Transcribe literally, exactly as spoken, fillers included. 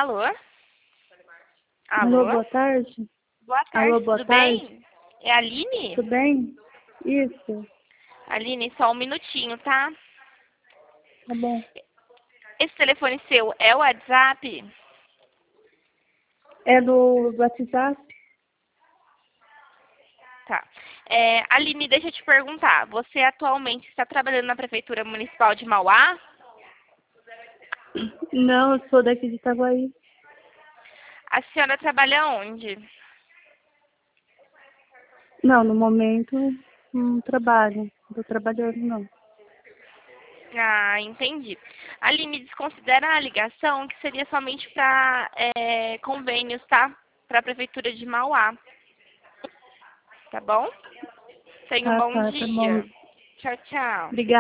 Alô? Alô, Alô? boa tarde. Boa tarde, Alô, boa tudo tarde. bem? É a Aline? Tudo bem? Isso, Aline, só um minutinho, tá? tá bom. Esse telefone seu é o WhatsApp? É do WhatsApp? Tá. É, Aline, deixa eu te perguntar. Você atualmente está trabalhando na Prefeitura Municipal de Mauá? Não, eu sou daqui de Itaguaí. A senhora trabalha onde? Não, no momento não trabalho. Não estou trabalhando, não. Ah, entendi. Aline, desconsidera a ligação, que seria somente para é, convênios, tá? Para a Prefeitura de Mauá. Tá bom? Tenha um Ah, bom tá, tá bom. dia. Tchau, tchau. Obrigada.